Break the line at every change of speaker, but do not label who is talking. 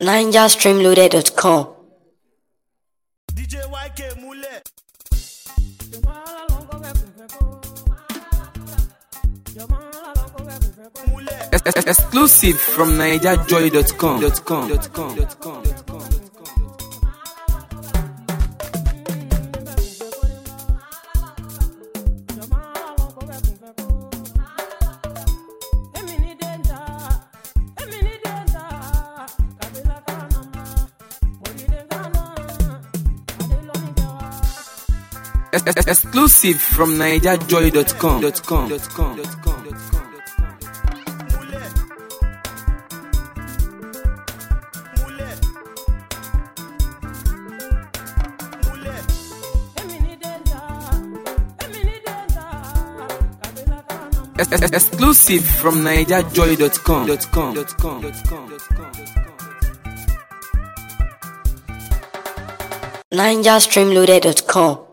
NigerStreamloaded.com.
DJ YK Mule.
Exclusive from NigerJoy.com. Exclusive from NigerJoy.com. Exclusive from NigerJoy.com.
NigerStreamloaded.com.